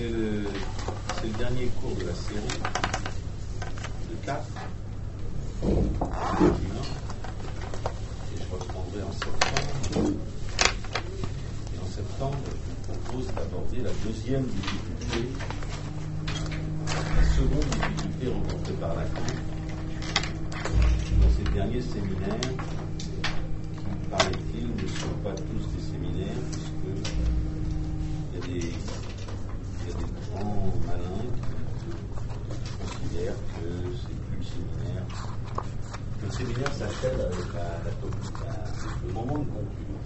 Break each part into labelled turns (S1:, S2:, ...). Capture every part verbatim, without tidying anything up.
S1: c'est le, c'est le dernier cours de la série, de quatre. Et je reprendrai en septembre. Et en septembre, je vous propose d'aborder la deuxième difficulté, la seconde difficulté rencontrée par Lacan dans ces derniers séminaires, qui, paraît-il, ne sont pas tous des séminaires, puisque il y a des, il y a des grands malins qui considèrent que c'est plus le séminaire. Le séminaire s'achève avec la, la, la, le moment de conclure.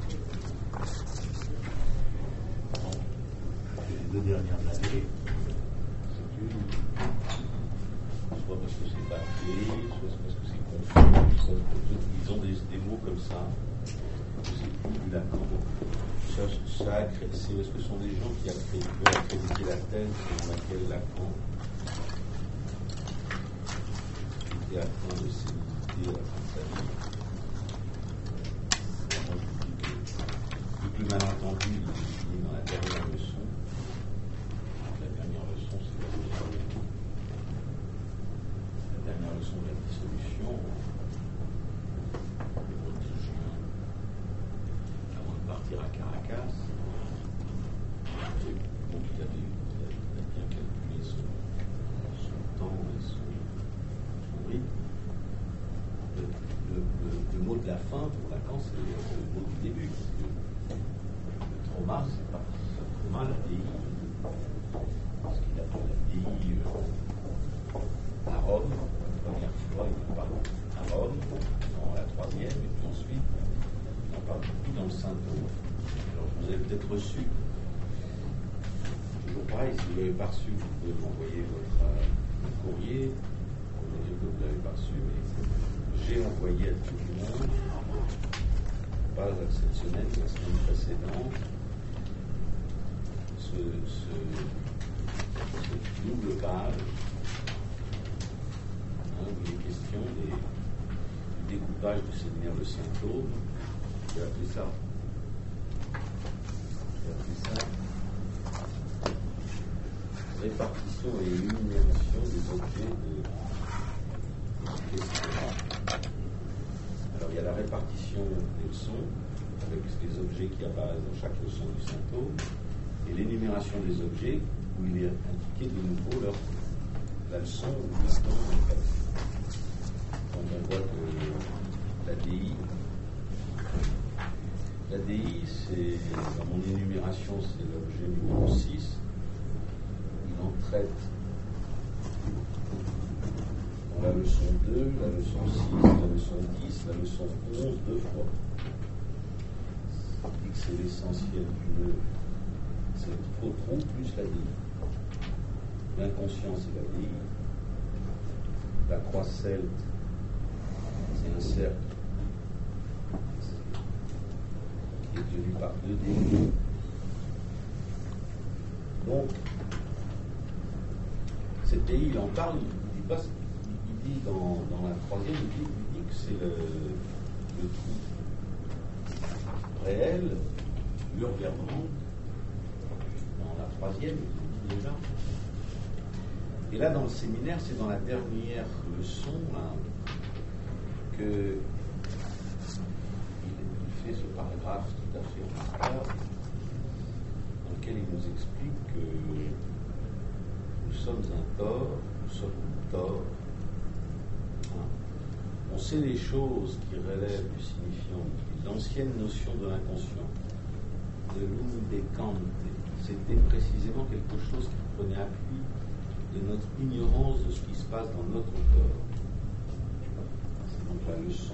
S1: Bon, les deux dernières années, c'est une, soit parce que c'est bâclé, soit parce que c'est confus, soit parce qu'ils ont des, des mots comme ça, que c'est plus du Lacan. Ça, ça c'est parce que ce sont des gens qui veulent accréditer la thèse selon laquelle Lacan était atteint de sénilité à la fin de sa vie. Moi, je dis que le plus malentendu, il est fini dans la dernière leçon. La dernière leçon, c'est la leçon de la dernière leçon de la dissolution. Avant de partir à Caracas, donc il avait, il a, il a bien calculé son, son temps et son, son rythme. Le, le, le, le mot de la fin pour Lacan, c'est le, le mot du début. Le trauma, c'est pas le trauma, la D I. Parce qu'il a fait la D I euh, à Rome, la première fois, il en parle à Rome, dans la troisième, et puis ensuite, il en parle beaucoup dans le Saint-Paul. Alors, vous avez peut-être reçu, toujours pareil, si vous ne l'avez pas reçu, vous pouvez m'envoyer votre euh, courrier, pour me dire que vous ne l'avez pas reçu, mais j'ai envoyé à tout le monde, pas cette semaine, la semaine précédente, ce, ce, ce double page, hein, où il est question des, du découpage du séminaire de Saint-Claude. J'ai appelé ça. J'ai appelé ça répartition et énumération des objets de, de question. Alors il y a la répartition des leçons, avec les objets qui apparaissent dans chaque leçon du Saint-Claude, et l'énumération des objets, où il est indiqué de nouveau leur, la leçon ou le temps en fait. Donc on voit que la D I, la D I, c'est, dans mon énumération, c'est l'objet numéro six. Il en traite dans la leçon deux, la leçon six, la leçon dix, la leçon onze, deux fois. Ça dit que c'est l'essentiel du nœud. C'est le faux trou plus la D I. L'inconscient, c'est la D I. La croix celte, c'est un cercle qui est tenu par deux D I. Donc, cette D I, il en parle, il dit, pas, il dit dans, dans la troisième, il dit, il dit que c'est le, le trou réel, l'urgament. Dans la troisième, il dit déjà. Et là, dans le séminaire, c'est dans la dernière leçon hein, que il, il fait ce paragraphe tout à fait remarquable, dans lequel il nous explique que nous sommes un tort, nous sommes un tort. Hein. On sait les choses qui relèvent du signifiant, l'ancienne notion de l'inconscient, de l'undecante. C'était précisément quelque chose qui prenait appui de notre ignorance de ce qui se passe dans notre corps. C'est donc la leçon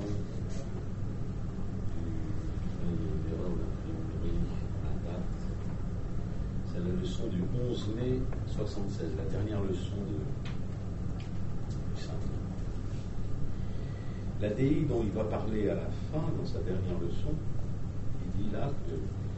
S1: de l'erreur d'imprimerie à la date. C'est la leçon du onze mai soixante-seize, la dernière leçon de, du Saint-Claude. La D I dont il va parler à la fin, dans sa dernière leçon, il dit là que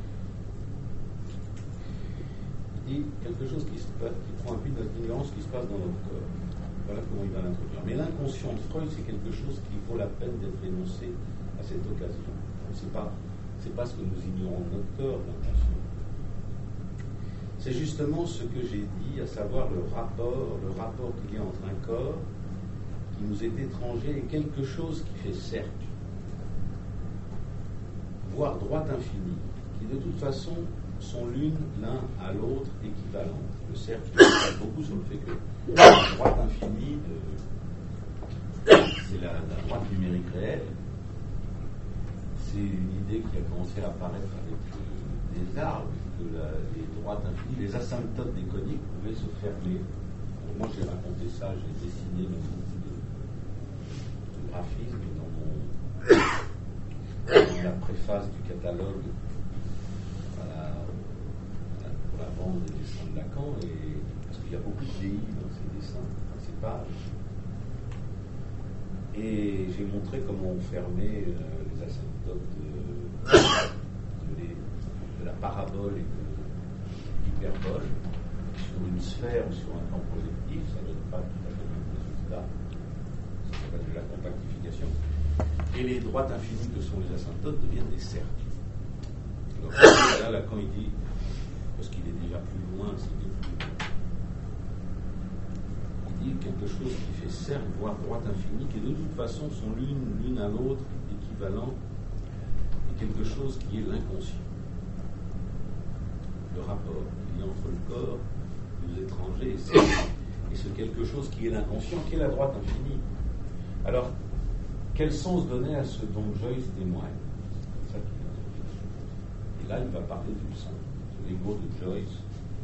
S1: dit quelque chose qui, se, qui prend appui de notre ignorance qui se passe dans notre corps. Voilà comment il va l'introduire. Mais l'inconscient de Freud, c'est quelque chose qui vaut la peine d'être énoncé à cette occasion. Ce n'est pas, c'est pas ce que nous ignorons de notre corps, l'inconscient. c'est justement ce que j'ai dit, à savoir le rapport, le rapport qu'il y a entre un corps qui nous est étranger et quelque chose qui fait cercle, voire droite infinie, qui de toute façon sont l'une l'un à l'autre équivalentes. Le cercle parle beaucoup sur le fait que la droite infinie, de, c'est la, la droite numérique réelle. C'est une idée qui a commencé à apparaître avec euh, des arbres, que la, les droites infinies, les asymptotes des coniques pouvaient se fermer. Donc moi j'ai raconté ça, j'ai dessiné dans beaucoup de, de graphisme et dans, mon, dans la préface du catalogue à la, à, pour la bande des dessins de Lacan, et, parce qu'il y a beaucoup de D I dans ces dessins, dans ces pages. Et j'ai montré comment on fermait euh, les asymptotes de, de, les, de la parabole et de l'hyperbole sur une sphère ou sur un plan projectif. Ça ne donne pas tout à fait le même résultat. Ça s'appelle de la compactification. Et les droites infinies que sont les asymptotes deviennent des cercles. Alors là, Lacan il dit, parce qu'il est déjà plus loin, c'est plus loin. Quelque chose qui fait cercle, voire droite infinie, qui de toute façon sont l'une l'une à l'autre équivalents, et quelque chose qui est l'inconscient. Le rapport qu'il y a entre le corps, les étrangers, et, ce, et ce quelque chose qui est l'inconscient, qui est la droite infinie. Alors, quel sens donner à ce dont Joyce témoigne? C'est ça qu'il a. Et là, il va parler du sang, de l'ego de Joyce,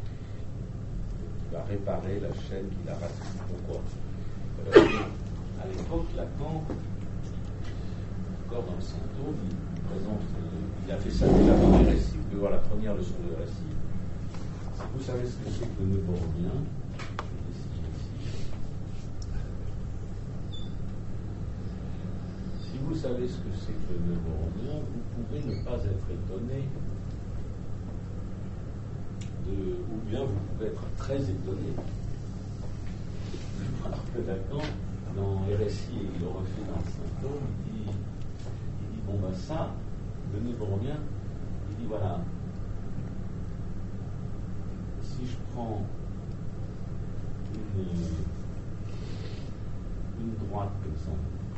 S1: va réparer la chaîne qu'il a ratée. Pourquoi? euh, À l'époque, Lacan, encore dans le symptôme, il présente, euh, il a fait ça déjà dans les récits. Vous pouvez voir la première leçon de récit. Si vous savez ce que c'est que le nœud borromien, je dessine ici. Si vous savez ce que c'est que le nœud borromien, vous pouvez ne pas être étonné. De, ou bien vous pouvez être très étonné. Alors que Lacan, dans R S I, et il le refait dans le symptôme, il dit, il dit bon ben ça, le nœud borromien, il dit voilà, si je prends une, une droite comme ça,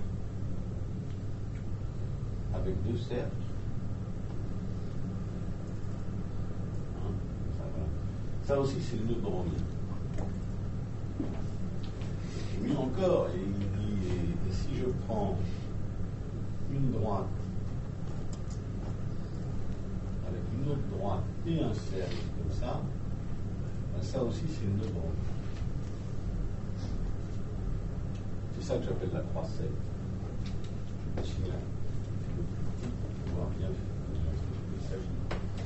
S1: avec deux cercles, ça aussi, c'est le nœud borromien. Et mieux encore, et il dit, et, et si je prends une droite avec une autre droite et un cercle comme ça, ben ça aussi, c'est le nœud borromien. C'est ça que j'appelle la croix sept. Je vais dessiner pour voir bien de ce qu'il s'agit.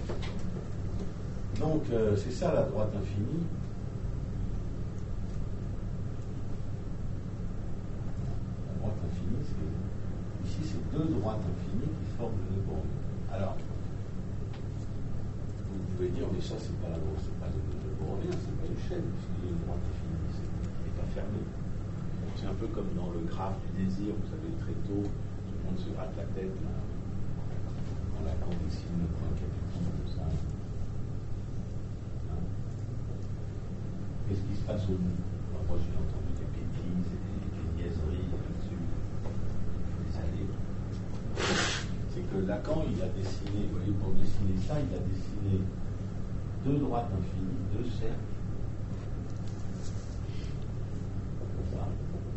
S1: Donc, euh, c'est ça la droite infinie. La droite infinie, c'est, ici, c'est deux droites infinies qui forment le nœud borromien. Alors, vous pouvez dire, mais ça, c'est pas la droite, c'est pas le nœud borromien, c'est pas une chaîne, parce qu'il y a une droite infinie, c'est, c'est pas fermé. C'est un peu comme dans le graphe du désir, vous savez, très tôt, tout le monde se gratte la tête, là, quand Lacan dessine le point capital comme ça. Qu'est-ce qui se passe au bout? Alors, moi, j'ai entendu des bêtises et des, des niaiseries là-dessus, des années. C'est que Lacan, il a dessiné, vous voyez, pour dessiner ça, il a dessiné deux droites infinies, deux cercles, comme ça,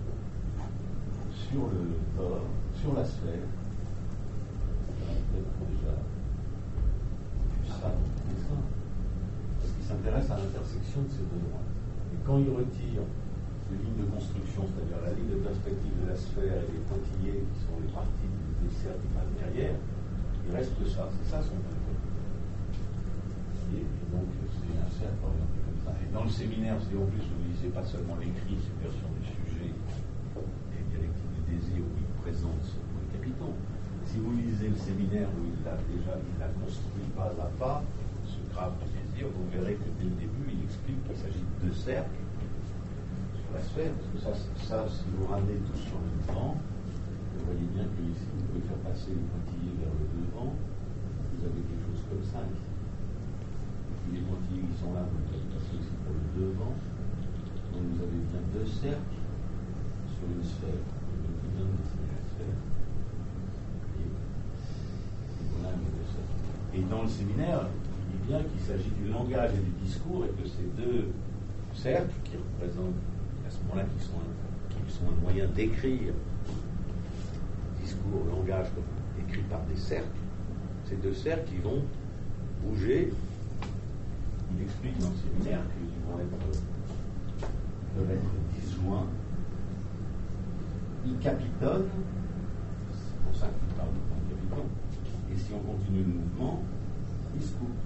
S1: sur le corps, sur la sphère. On a peut-être déjà vu ça dans le dessin. Parce qu'il s'intéresse à l'intersection de ces deux droites. Et quand il retire les lignes de construction, c'est-à-dire la ligne de perspective de la sphère et les pointillés qui sont les parties des cercles qui passent derrière, il reste que ça. C'est ça son point. Et donc, c'est un cercle orienté comme ça. Et dans le séminaire, c'est en plus, vous lisez pas seulement l'écrit, c'est une version du sujet et dialectique du désir où il présente ce point capiton. Si vous lisez le séminaire où il l'a déjà, il l'a construit pas à pas, ce graphe du désir, vous verrez que dès le début, il explique qu'il s'agit de deux cercles sur la sphère, parce que ça, ça si vous ramenez tout sur le devant, vous voyez bien que ici, vous pouvez faire passer les pointillés vers le devant, vous avez quelque chose comme ça ici. Et puis les pointillés qui sont là, vous pouvez passer aussi pour le devant. Donc vous avez bien deux cercles sur une sphère. Je viens de dessiner la sphère. Et, et voilà mes deux cercles. Et dans le séminaire, il dit bien qu'il s'agit du langage et du discours et que ces deux cercles qui représentent à ce moment-là qui sont un, qui sont un moyen d'écrire discours, langage écrit par des cercles, ces deux cercles qui vont bouger. Il explique dans le séminaire qu'ils vont être, peuvent être disjoints. Ils capitonnent, c'est pour ça qu'il parle de point de capiton, et si on continue le mouvement, ils se coupent.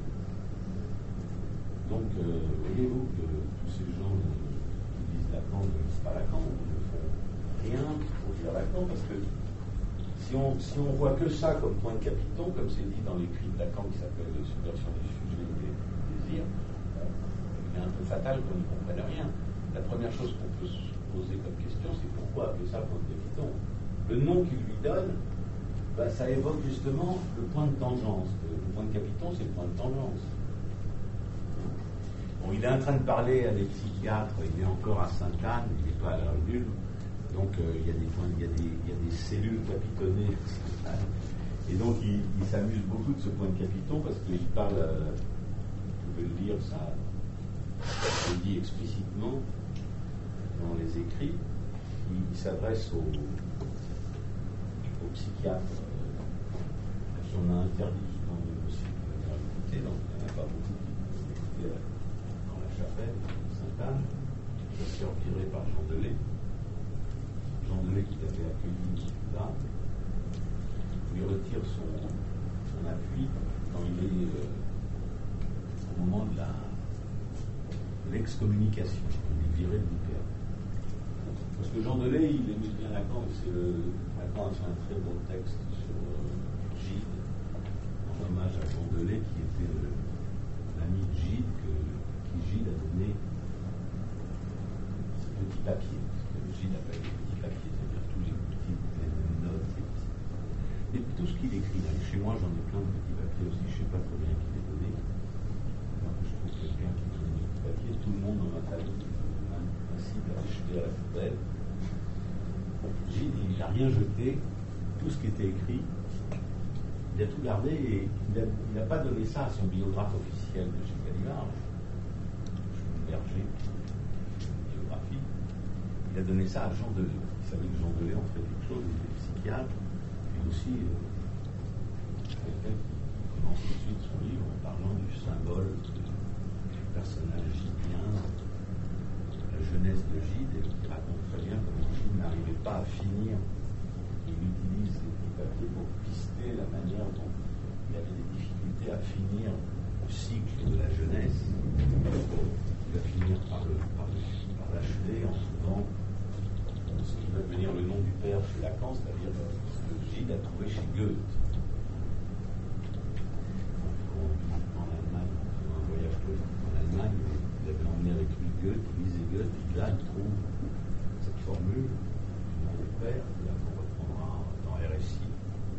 S1: Donc, euh, voyez-vous que tous ces gens qui disent Lacan ne lisent pas Lacan, ne font rien pour dire Lacan, parce que si on si on voit que ça comme point de capiton, comme c'est dit dans l'écrit de Lacan qui s'appelle Subversion du sujet et des désirs, il est un peu fatal qu'on n'y comprenne rien. La première chose qu'on peut se poser comme question, c'est pourquoi appeler ça point de capiton. Le nom qu'il lui donne, bah, ça évoque justement le point de tangence. Le point de capiton, c'est le point de tangence. Bon, il est en train de parler à des psychiatres, il est encore à Sainte-Anne, il n'est pas à la Rue. Donc euh, il, y a des points, il, y a des, il y a des cellules capitonnées. Et donc il, il s'amuse beaucoup de ce point de capiton parce qu'il parle, euh, vous pouvez le lire, ça, ça le dit explicitement dans les écrits, il, il s'adresse aux, aux psychiatres euh, qui on a interdit souvent de aussi l'écouter, donc il n'y en a pas beaucoup qui écoutaient dans la chapelle de Sainte-Anne, qui se fait empirer par Jean Delay. Jean Delay qui t'avait accueilli là, lui retire son, son appui quand il est euh, au moment de la de l'excommunication, il est viré de l'U P A. Parce que Jean Delay, il aimait bien Lacan, et c'est le, Lacan a fait un très beau texte sur euh, Gide, en hommage à Jean Delay, qui était le, l'ami de Gide, que, qui Gide a donné ce petit papier. Gide appelle les petits papiers, c'est-à-dire tous les petits, les notes, les petits. Et tout ce qu'il écrit, là, chez moi j'en ai plein de petits papiers aussi, je ne sais pas très bien qui les donné. Alors que je trouve quelqu'un qui donne des petits papiers, tout le monde dans ma famille, ainsi à jeter à la poubelle. Gide, il n'a rien jeté, tout ce qui était écrit, il a tout gardé et il n'a pas donné ça à son biographe officiel de chez Gallimard, Berger, biographie. Il a donné ça à Jean Delay. Il savait que Jean Delay en fait quelque chose, il était psychiatre, puis aussi euh, quelqu'un qui commence tout de suite son livre en parlant du symbole du personnage gidien, la jeunesse de Gide, et qui raconte très bien comment Gide n'arrivait pas à finir. Il utilise ces petits papiers pour pister la manière dont il avait des difficultés à finir le cycle de la jeunesse. Il va finir par le, par le, par l'achever en trouvant ce qui va devenir le nom du père chez Lacan, c'est-à-dire ce que Gide a trouvé chez Goethe. En Allemagne, en un voyage en Allemagne, il avait emmené avec lui Goethe, il lisait Goethe, et là il trouve cette formule du nom du père, là qu'on reprendra dans R S I.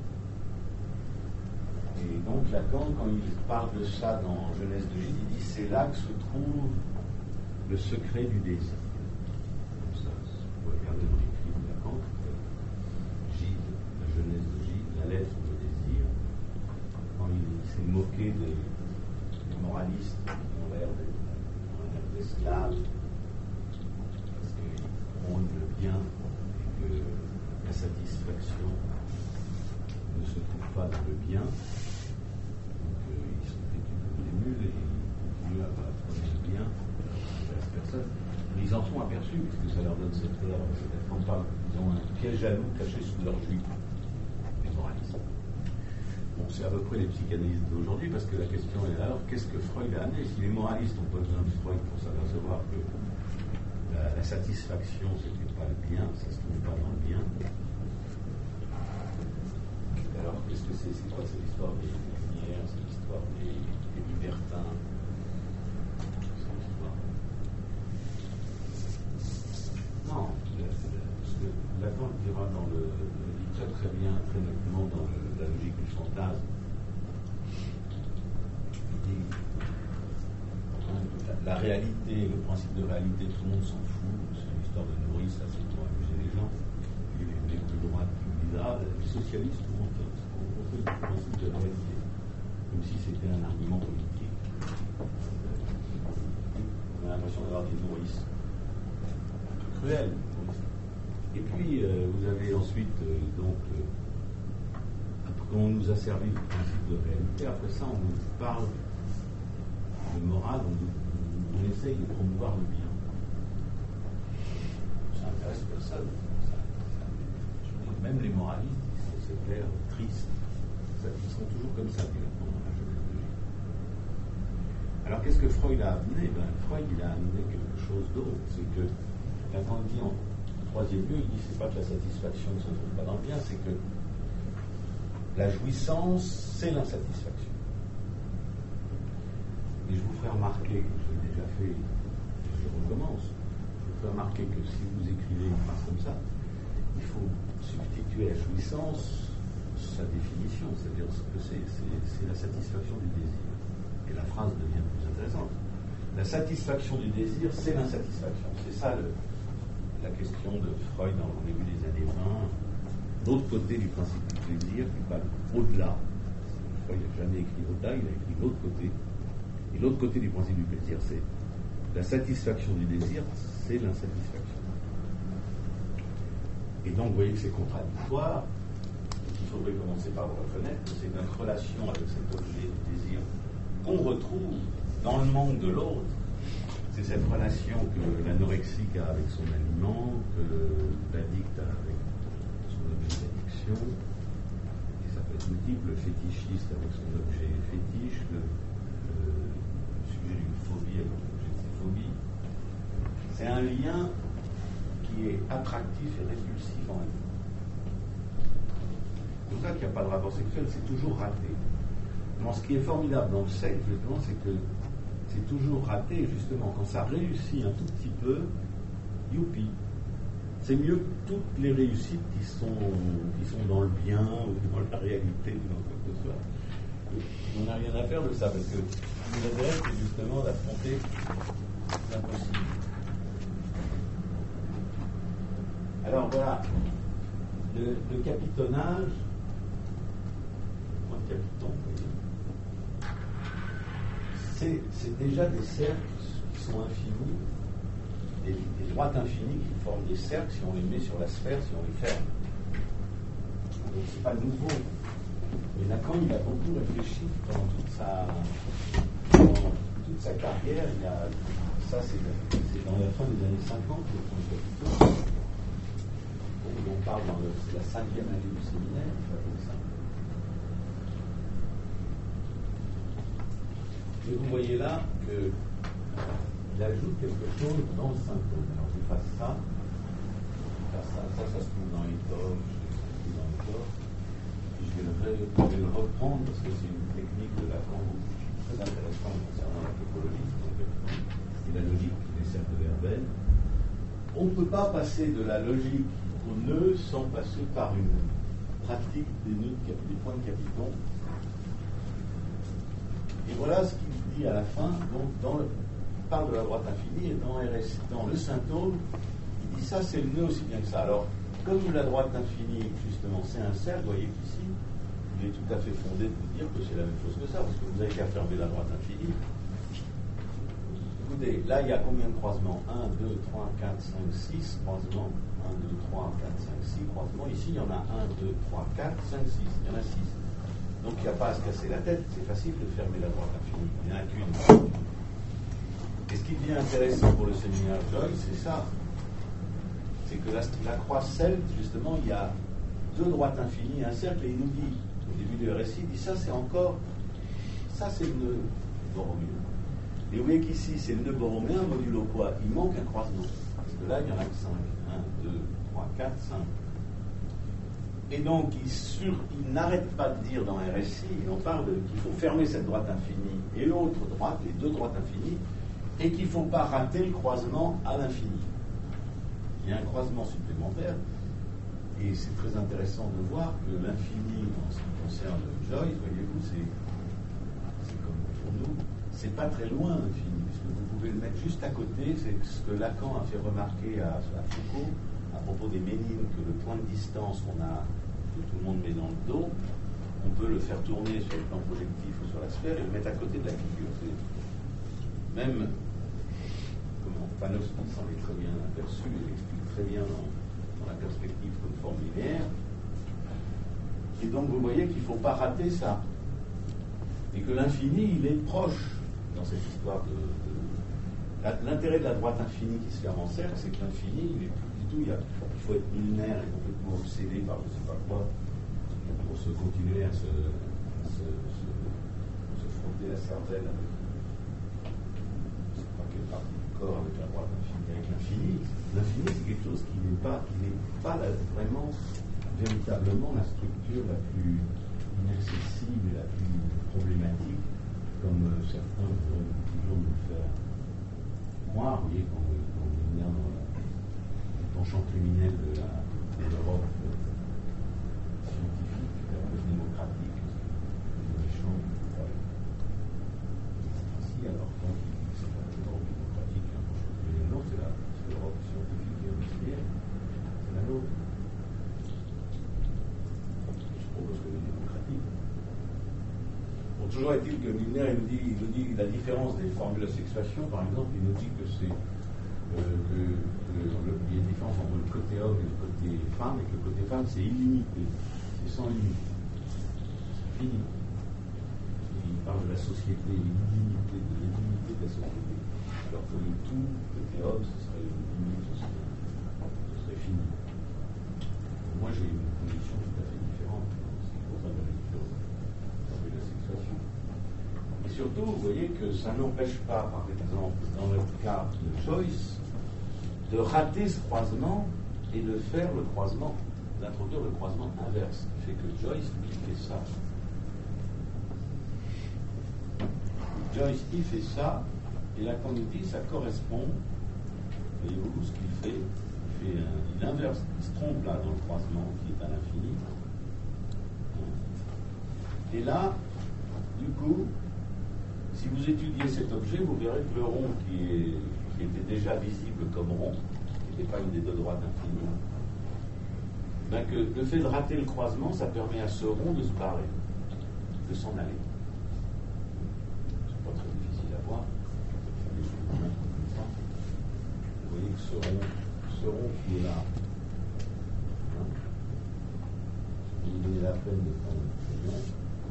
S1: Et donc Lacan, quand il parle de ça dans Jeunesse de Gide, il dit c'est là que se trouve le secret du désir. Comme ça, vous pouvez regarder dans l'écrit de Lacan, Gide, la jeunesse de Gide, la lettre au désir, quand il s'est moqué des, des moralistes qui ont l'air d'esclaves, parce qu'ils prônent le bien et que la satisfaction ne se trouve pas dans le bien. Donc euh, ils sont têtus comme des mules et ils continuent à prôner le bien. Personne. Mais ils en sont aperçus, puisque ça leur donne cette air, cette campagne. Ils ont un piège jaloux caché sous leur jupe, les moralistes. Bon, c'est à peu près les psychanalystes d'aujourd'hui, parce que la question est alors, qu'est-ce que Freud a amené? Si les moralistes n'ont pas besoin de Freud pour s'apercevoir que la, la satisfaction, c'était pas le bien, ça se trouve pas dans le bien. Alors, qu'est-ce que c'est? C'est quoi? C'est l'histoire des lumières, c'est l'histoire des, des libertins. Non, parce que Lacan le dira dans le, le dit très très bien, très nettement dans le, la logique du fantasme. Il dit, hein, la réalité, le principe de réalité, tout le monde s'en fout. C'est une histoire de nourrice, ça c'est pour amuser les gens. Et les, les plus droites qui me disent ah, les socialistes, tout le monde on fait le principe de réalité. Comme si c'était un argument politique. On a l'impression d'avoir des nourrices. Un peu cruelles. Et puis, euh, vous avez ensuite, euh, donc, euh, quand on nous a servi le principe de réalité, après ça, on nous parle de morale, on, on, on essaye de promouvoir le bien. Ça intéresse personne. Ça, ça, je veux dire, même les moralistes, c'est clair, tristes. Ça, ils sont toujours comme ça, directement dans la généalogie. Alors, qu'est-ce que Freud a amené? Ben, Freud, il a amené quelque chose d'autre. C'est que, quand on dit en troisième lieu, il dit c'est pas que la satisfaction ne se trouve pas dans le bien, c'est que la jouissance, c'est l'insatisfaction. Et je vous ferai remarquer, que je l'ai déjà fait, je recommence, je vous ferai remarquer que si vous écrivez une phrase comme ça, il faut substituer à jouissance sa définition, c'est-à-dire ce que c'est, c'est, c'est la satisfaction du désir. Et la phrase devient plus intéressante. La satisfaction du désir, c'est l'insatisfaction. C'est ça le, la question de Freud dans le début des années vingt. L'autre côté du principe du plaisir, qui va au-delà. Freud n'a jamais écrit au-delà, il a écrit l'autre côté. Et l'autre côté du principe du plaisir, c'est la satisfaction du désir, c'est l'insatisfaction. Et donc, vous voyez que c'est contradictoire. Il faudrait commencer par le reconnaître, que c'est notre relation avec cet objet du désir qu'on retrouve dans le monde de l'autre. C'est cette relation que l'anorexique a avec son aliment, que l'addict a avec son objet d'addiction, et ça peut être multiple, le fétichiste avec son objet fétiche, le, le, le sujet d'une phobie avec l'objet de ses phobies. C'est un lien qui est attractif et répulsif en lui. C'est pour ça qu'il n'y a pas de rapport sexuel, c'est toujours raté. Non, ce qui est formidable dans le sexe, justement, c'est que c'est toujours raté, justement. Quand ça réussit un tout petit peu, youpi. C'est mieux que toutes les réussites qui sont, qui sont dans le bien ou dans la réalité ou dans quoi que ce soit. On n'a rien à faire de ça, parce que ce qui nous intéresse, c'est justement d'affronter l'impossible. Alors voilà, le, le capitonnage, moi, le capiton, vous voyez, C'est, c'est déjà des cercles qui sont infinis, des, des droites infinies qui forment des cercles si on les met sur la sphère, si on les ferme. Donc c'est pas nouveau. Mais Lacan, il a beaucoup réfléchi pendant toute sa, pendant toute sa carrière. Il a, ça, c'est, c'est dans la fin des années cinquante, le point de Capiton. On parle dans le, c'est la cinquième année du séminaire, il faut appeler ça. Et vous voyez là qu'il ajoute quelque chose dans le symptôme. Alors je fasse ça, je fasse ça, ça, ça se trouve dans les toges, je dans les toges. Et je vais, le, je vais le reprendre parce que c'est une technique de Lacan très intéressante concernant la topologie et la logique des cercles verbels. On ne peut pas passer de la logique au nœud sans passer par une pratique des nœuds, des points de Capiton. Et voilà ce qu'il dit à la fin, donc dans le, il parle de la droite infinie, et dans, R S, dans le symptôme, il dit ça c'est le nœud aussi bien que ça. Alors, comme la droite infinie, justement, c'est un cercle, vous voyez qu'ici, il est tout à fait fondé de vous dire que c'est la même chose que ça, parce que vous avez qu'à fermer la droite infinie. Écoutez, là il y a combien de croisements? un, deux, trois, quatre, cinq, six croisements. un, deux, trois, quatre, cinq, six croisements. Ici, il y en a un, deux, trois, quatre, cinq, six. Il y en a six. Donc, il n'y a pas à se casser la tête. C'est facile de fermer la droite infinie. Il n'y en a qu'une. Et ce qui devient intéressant pour le séminaire Joyce, c'est ça. C'est que la, la croix celte, justement, il y a deux droites infinies, un cercle, et il nous dit, au début du récit, il dit ça, c'est encore, ça, c'est le nœud borroméen. Et vous voyez qu'ici, c'est le nœud borroméen, modulo quoi? Il manque un croisement. Parce que là, il y en a que cinq. un, deux, trois, quatre, cinq. Et donc, il, sur, il n'arrête pas de dire dans R S I, il en parle qu'il faut fermer cette droite infinie et l'autre droite, les deux droites infinies, et qu'il ne faut pas rater le croisement à l'infini. Il y a un croisement supplémentaire, et c'est très intéressant de voir que l'infini, en ce qui concerne Joyce, voyez-vous, c'est, c'est comme pour nous, c'est pas très loin l'infini, puisque vous pouvez le mettre juste à côté, c'est ce que Lacan a fait remarquer à, à Foucault à propos des ménimes, que le point de distance qu'on a, que tout le monde met dans le dos, on peut le faire tourner sur le plan projectif ou sur la sphère et le mettre à côté de la figure. C'est même, comment Panofsky s'en est très bien aperçu, il l'explique très bien dans, dans la perspective comme forme linéaire. Et donc vous voyez qu'il ne faut pas rater ça. Et que l'infini, il est proche dans cette histoire de... de... L'intérêt de la droite infinie qui se ferme en cercle, c'est que l'infini, il n'est plus du tout... Il, y a... il faut être millénaire et complètement obsédé par je ne sais pas quoi pour se continuer à se, à se, se, se frotter la cervelle avec je ne sais pas quelle partie du corps avec la droite infinie. Avec l'infini, l'infini, c'est quelque chose qui n'est pas, qui n'est pas la, vraiment, véritablement la structure la plus inaccessible et la plus problématique, comme euh, certains vont toujours nous faire croire. Vous voyez, quand, quand on vient dans le penchant criminel de, la, de l'Europe euh, scientifique, la plus démocratique, les méchants, ouais. Si, alors quand il dit que c'est pas l'Europe démocratique, un penchant criminel, non, c'est, la, c'est l'Europe scientifique et industrielle, c'est la nôtre. Je propose que les démocratiques. Bon, toujours est-il que Milner, il nous, dit, il nous dit la différence des formules de sexuation, par exemple, il nous dit que c'est euh, que, que le, il y a une différence entre le côté homme et le côté femme, et que le côté femme, c'est illimité, c'est sans limite, c'est fini. Il parle de la société, l'illimité, de l'illimité de la société, alors que le tout, côté homme, ce serait une limite, ce serait, ce serait fini. Moi, j'ai une condition tout à fait différente, c'est pour ça que la différence de la sexuation. Et surtout, vous voyez que ça n'empêche pas, par exemple, dans le cas de Joyce, de rater ce croisement et de faire le croisement, d'introduire le croisement inverse, qui fait que Joyce, lui, fait ça. Joyce, il fait ça, et là, quand il dit, ça correspond, voyez-vous ce qu'il fait, il, fait un, il inverse, il se trompe là dans le croisement qui est à l'infini. Et là, du coup, si vous étudiez cet objet, vous verrez que le rond qui, est, qui était déjà visible comme rond, qui n'était pas une des deux droites infinies, ben que le fait de rater le croisement, ça permet à ce rond de se barrer, de s'en aller. C'est pas très difficile à voir. Vous voyez que ce rond, ce rond qui est là, hein, si vous donnez la peine de prendre le crayon,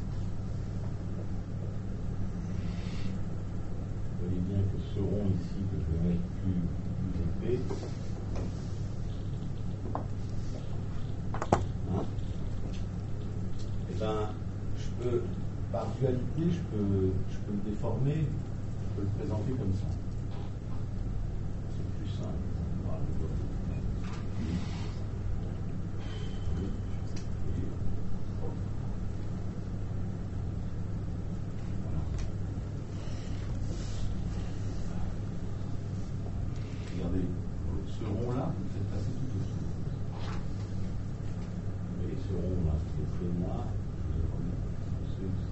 S1: vous voyez bien que ce rond ici, que je vais mettre plus, plus épais, hein, et ben, je peux, par dualité, je peux, je peux le déformer, je peux le présenter comme ça. C'est plus simple. Voilà. Regardez, ce rond-là, vous le faites passer tout au-dessus. Vous voyez ce rond-là, c'est très noir, je vais le remettre ceci.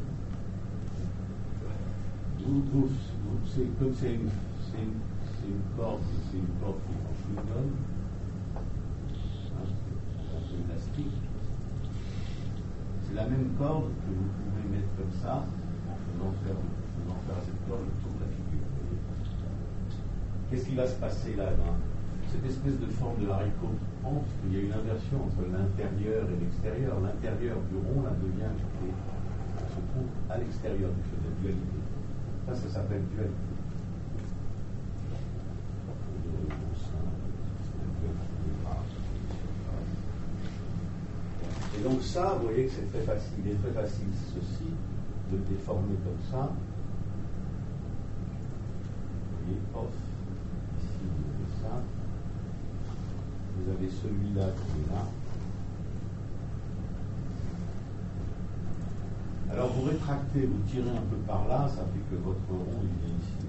S1: Vous, vous, vous, c'est, comme c'est une, c'est, une, c'est une corde, c'est une corde qui est en chewing-gum, hein, c'est élastique. C'est la même corde que vous pouvez mettre comme ça, en faisant faire, en faisant faire à cette corde le tour de la figure. Qu'est-ce qui va se passer là ben, cette espèce de forme de haricot qui prend, parce qu'il y a une inversion entre l'intérieur et l'extérieur. L'intérieur du rond là devient, se trouve à l'extérieur du fait de la dualité. Ça, ça s'appelle dualité. Et donc ça, vous voyez que c'est très facile. Il est très facile, ceci, de le déformer comme ça. Vous voyez, off. Ici, vous avez ça. Vous avez celui-là qui est là. Alors vous rétractez, vous tirez un peu par là, ça fait que votre rond il vient ici.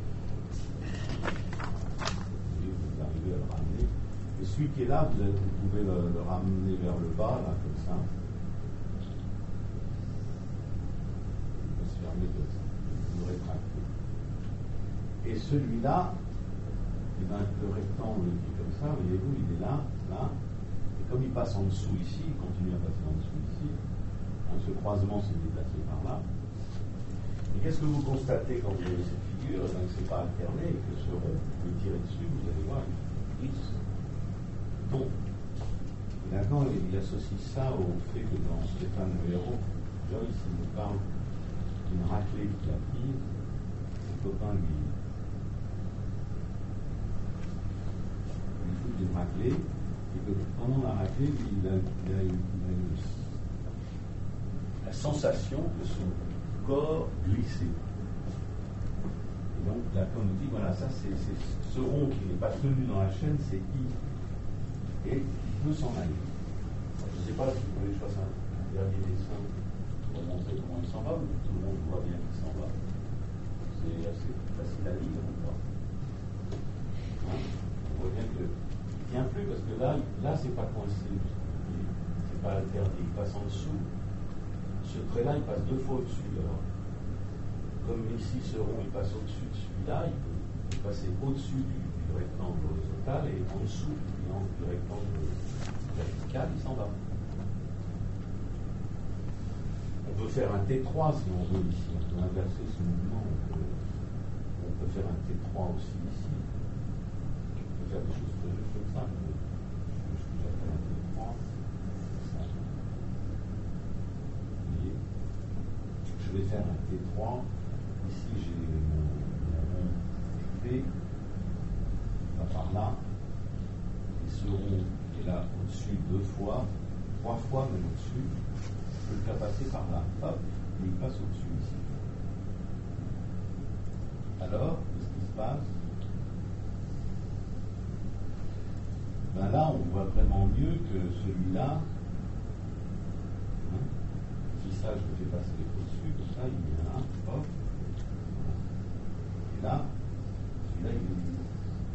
S1: Et vous arrivez à le ramener. Et celui qui est là, vous, avez, vous pouvez le, le ramener vers le bas, là, comme ça. Il va se fermer comme ça. Vous rétractez. et celui-là, eh ben, le rectangle qui est comme ça, voyez-vous, il est là, là, et comme il passe en dessous ici, il continue à passer en dessous ici, hein, ce croisement s'est déplacé par là. Et qu'est-ce que vous constatez quand vous voyez cette figure? Eh ben, que c'est pas alterné, et que ce rond, vous pouvez tirer dessus, vous allez voir, il glisse. Donc, maintenant, il associe ça au fait que dans Stéphane Le Héros, Joyce, il nous parle d'une raclée qu'il a prise, son copain lui d'une raclée, et que pendant la raclée, il a, il a, eu, il a eu la sensation que son corps glissait. Et donc, Lacan nous dit, voilà, ça c'est ce rond qui n'est pas tenu dans la chaîne, c'est I. Et il peut s'en aller. Je ne sais pas si vous voulez que je fasse un dernier dessin pour montrer comment il s'en va, mais tout le monde voit bien qu'il s'en va. C'est assez facile à lire, ou pas? Hein? On voit bien que il tient plus parce que là, là c'est pas coincé, c'est pas alterné, il passe en dessous. Ce trait-là, il passe deux fois au-dessus. Alors, comme ici, ce rond, il passe au-dessus de celui-là, il peut passer au-dessus du, du rectangle horizontal et en dessous du, du rectangle vertical, il s'en va. On peut faire un T trois si on veut ici, on peut inverser ce mouvement, on peut, on peut faire un T trois aussi ici. Faire des choses très juste comme ça, mais ce que j'appelle un T trois, ça. Vous voyez, je vais faire un T trois. Ici, j'ai mon rond P, va par là, et ce rond est là au-dessus deux fois, trois fois même au-dessus, je peux le faire passer par là, hop, et il passe au-dessus ici. Alors, qu'est-ce qui se passe? Ben là, on voit vraiment mieux que celui-là. Hein? Si ça, je le fais passer au-dessus, comme ça, il vient là, hop. Et là, celui-là, il est libre.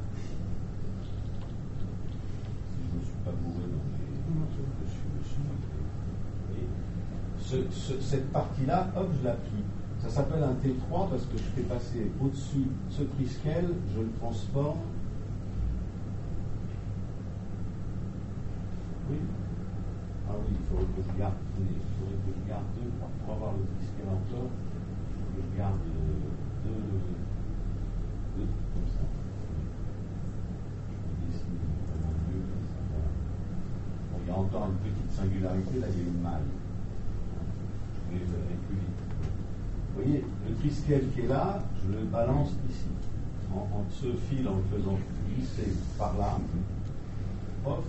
S1: Si je ne me suis pas bourré dans les dessus, dessus. Et ce, ce, cette partie-là, hop, je l'applique. Ça s'appelle un T trois parce que je fais passer au-dessus ce triskel, je le transforme. Oui. Ah oui, il faudrait que je garde, il faudrait que je garde deux, pour avoir le triskel encore, il faut que je garde deux, deux trucs comme ça. Je dessine vraiment mieux comme ça. Voilà. Bon, il y a encore une petite singularité, là il y a une maille. Je vais aller plus vite. Vous voyez, le triskel qui est là, je le balance ici. En, en ce fil, en le faisant glisser par là, hop.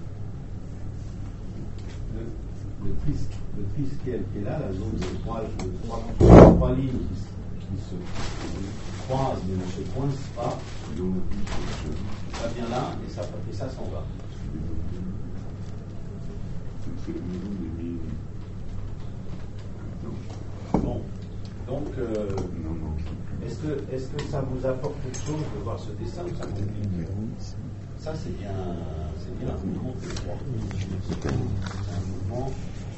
S1: Le, le, tris, le triskel qui est là, la zone de trois, de trois, trois lignes qui, qui se croisent mais ne se coincent pas, ça vient là et ça, et ça s'en va. Bon, donc, euh, est-ce que, est-ce que ça vous apporte quelque chose de voir ce dessin ou ça complique? Ça, c'est bien, c'est bien un mouvement de trois. C'est un mouvement.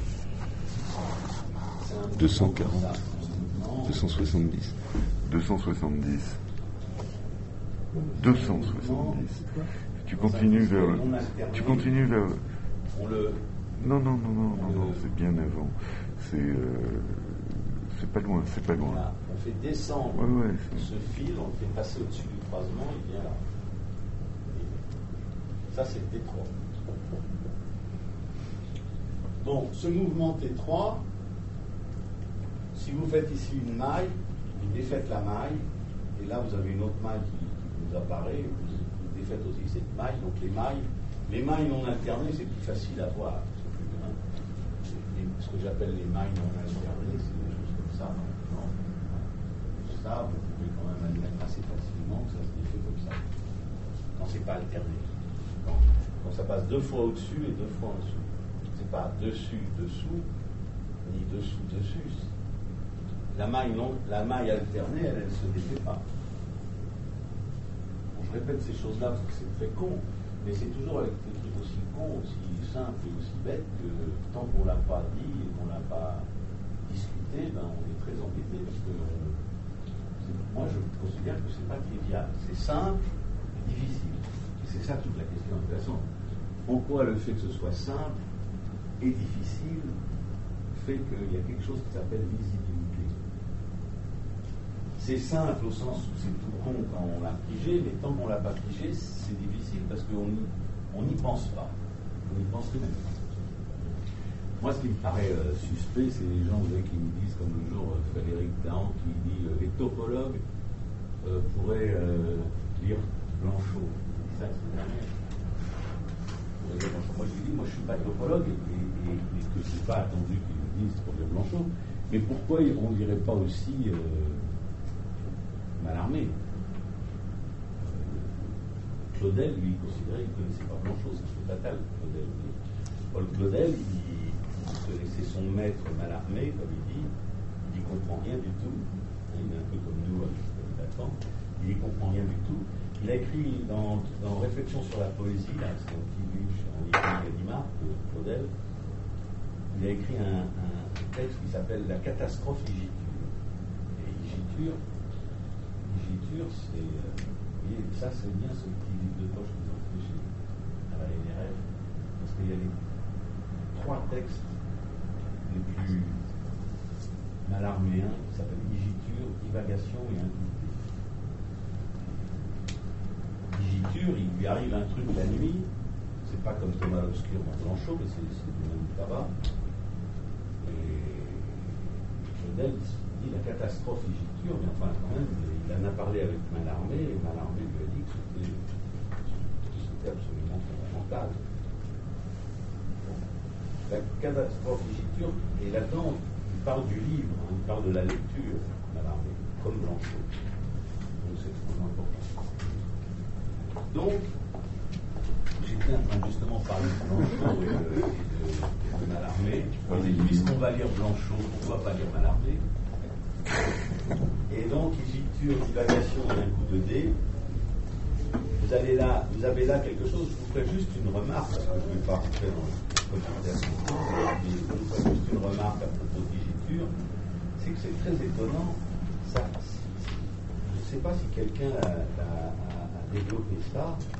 S2: deux cent quarante, deux cent soixante-dix, deux cent soixante-dix, deux cent soixante-dix. Tu continues vers le. Tu continues vers le.
S1: On le.
S2: Non, non, non, non, non, non, c'est bien avant. C'est. Euh, c'est pas loin, c'est pas loin.
S1: Voilà. On fait descendre
S2: ouais, ouais,
S1: ce fil, on le fait passer au-dessus du croisement, il vient là. Ça, c'est T trois. Donc, ce mouvement T trois, si vous faites ici une maille, vous défaites la maille, et là, vous avez une autre maille qui, qui vous apparaît, vous, vous défaites aussi cette maille. Donc, les mailles, les mailles non alternées, c'est plus facile à voir. Hein. Les, ce que j'appelle les mailles non alternées, c'est des choses comme ça. Non. Ça, vous pouvez quand même admettre assez facilement que ça se défait comme ça, quand c'est pas alterné. Quand, quand ça passe deux fois au-dessus et deux fois en dessous. C'est pas dessus, dessous, ni dessous, dessus. La maille, non, la maille alternée, elle ne se défait pas. Bon, je répète ces choses-là parce que c'est très con, mais c'est toujours avec des trucs aussi cons, aussi simples et aussi bêtes que tant qu'on ne l'a pas dit et qu'on ne l'a pas discuté, ben, on est très embêté parce que moi je considère que c'est pas trivial, c'est simple, difficile. Et c'est ça toute la question de toute façon. Pourquoi le fait que ce soit simple et difficile fait qu'il y a quelque chose qui s'appelle visibilité. C'est simple au sens où c'est tout rond quand on l'a pigé, mais tant qu'on l'a pas pigé, c'est difficile parce qu'on n'y pense pas. On n'y pense même pas. Moi, ce qui me paraît euh, suspect, c'est les gens vous savez, qui me disent, comme le jour euh, Frédéric Dahan qui dit euh, les topologues euh, pourraient euh, lire Blanchot. Il dit ça la semaine dernière. Moi, je lui dis, moi, je ne suis pas topologue et, et, et que je n'ai pas attendu qu'ils me disent pour lire Blanchot. Mais pourquoi on ne dirait pas aussi euh, Mallarmé? Claudel, lui, considérait qu'il ne connaissait pas Blanchot, c'est fatal, Claudel. Paul Claudel, il connaissait son maître Mallarmé, comme il dit, il n'y comprend rien du tout. Il est un peu comme nous, avec il n'y comprend rien du tout. Il a écrit dans, dans Réflexion sur la poésie, là, c'est un petit livre chez Henri Gallimard, de Claudel, il a écrit un, un texte qui s'appelle La catastrophe Igiture. Et Igiture, Igiture, c'est. Euh, ça, c'est bien ce petit livre de poche qu'ils ont fait chez, à la N R F, parce qu'il y a les trois textes les plus mallarméens qui s'appellent Igiture, Divagation et Inculté. Igiture, il lui arrive un truc la nuit, c'est pas comme Thomas l'Obscur dans Blanchot, mais c'est du même tabac. Et Claudel dit la catastrophe Igiture, mais enfin quand même, il en a parlé avec Mallarmé, et Mallarmé lui a dit que c'était, c'était absolument fondamental. La catastrophe Igiture, et là-dedans, il parle du livre, hein, il parle de la lecture, Mallarmé, comme Blanchot. Donc c'est très important. Donc, j'étais en train justement de parler de Blanchot et de, et de, de Mallarmé. Puisqu'on va lire Blanchot, pourquoi pas lire Mallarmé? Et donc, Igiture, Divagation et un coup de dé. Vous, allez là, vous avez là quelque chose, je vous ferai juste une remarque, parce que je ne vais pas rentrer dans le commentaire, je vous ferai juste une remarque à propos d'Igiture, c'est que c'est très étonnant. Ça, je ne sais pas si quelqu'un a, a, a développé ça.